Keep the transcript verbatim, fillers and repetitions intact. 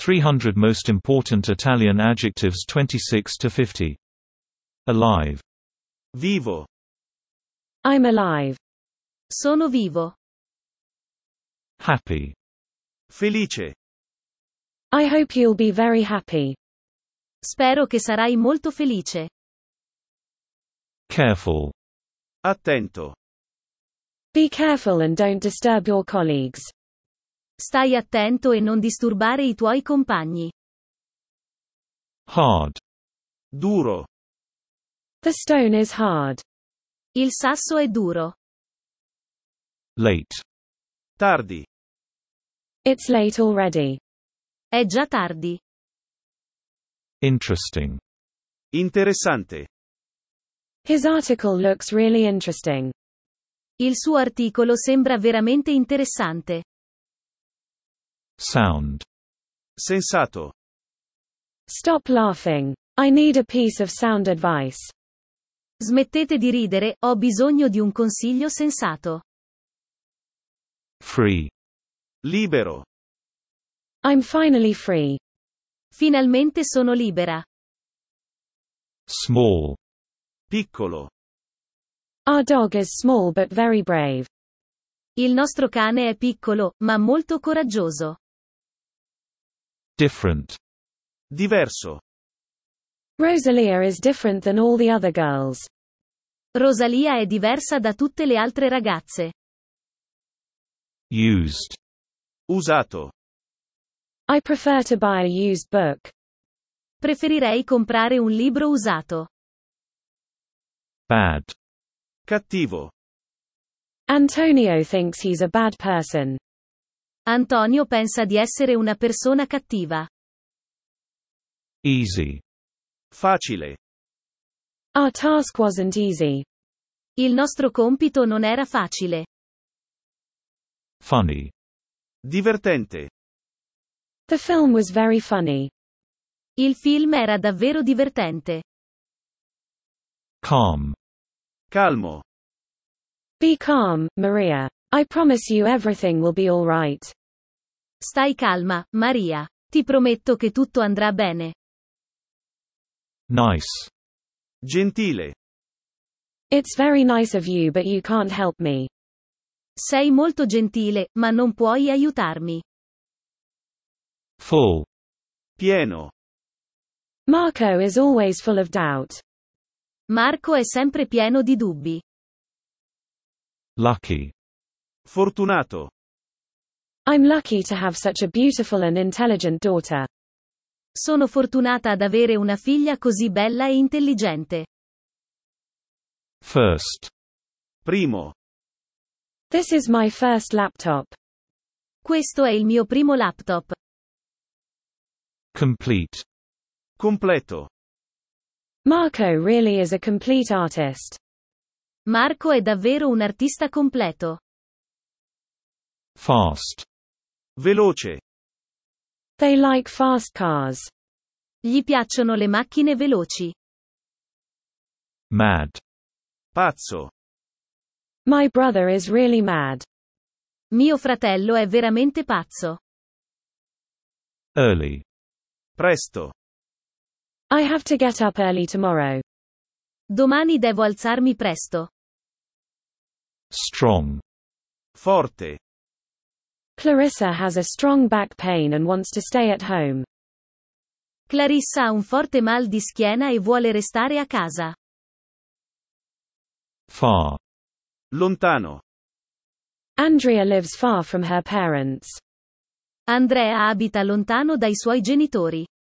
three hundred Most Important Italian Adjectives twenty-six to fifty. Alive. Vivo. I'm alive. Sono vivo. Happy. Felice. I hope you'll be very happy. Spero che sarai molto felice. Careful. Attento. Be careful and don't disturb your colleagues. Stai attento e non disturbare i tuoi compagni. Hard. Duro. The stone is hard. Il sasso è duro. Late. Tardi. It's late already. È già tardi. Interesting. Interessante. His article looks really interesting. Il suo articolo sembra veramente interessante. Sound. Sensato. Stop laughing. I need a piece of sound advice. Smettete di ridere, ho bisogno di un consiglio sensato. Free. Libero. I'm finally free. Finalmente sono libera. Small. Piccolo. Our dog is small but very brave. Il nostro cane è piccolo, ma molto coraggioso. Different. Diverso. Rosalia is different than all the other girls. Rosalia è diversa da tutte le altre ragazze. Used. Usato. I prefer to buy a used book. Preferirei comprare un libro usato. Bad. Cattivo. Antonio thinks he's a bad person. Antonio pensa di essere una persona cattiva. Easy. Facile. Our task wasn't easy. Il nostro compito non era facile. Funny. Divertente. The film was very funny. Il film era davvero divertente. Calm. Calmo. Be calm, Maria. I promise you everything will be all right. Stai calma, Maria. Ti prometto che tutto andrà bene. Nice. Gentile. It's very nice of you, but you can't help me. Sei molto gentile, ma non puoi aiutarmi. Full. Pieno. Marco is always full of doubt. Marco è sempre pieno di dubbi. Lucky. Fortunato. I'm lucky to have such a beautiful and intelligent daughter. Sono fortunata ad avere una figlia così bella e intelligente. First. Primo. This is my first laptop. Questo è il mio primo laptop. Complete. Completo. Marco really is a complete artist. Marco è davvero un artista completo. Fast. Veloce. They like fast cars. Gli piacciono le macchine veloci. Mad. Pazzo. My brother is really mad. Mio fratello è veramente pazzo. Early. Presto. I have to get up early tomorrow. Domani devo alzarmi presto. Strong. Forte. Clarissa has a strong back pain and wants to stay at home. Clarissa ha un forte mal di schiena e vuole restare a casa. Far. Lontano. Andrea lives far from her parents. Andrea abita lontano dai suoi genitori.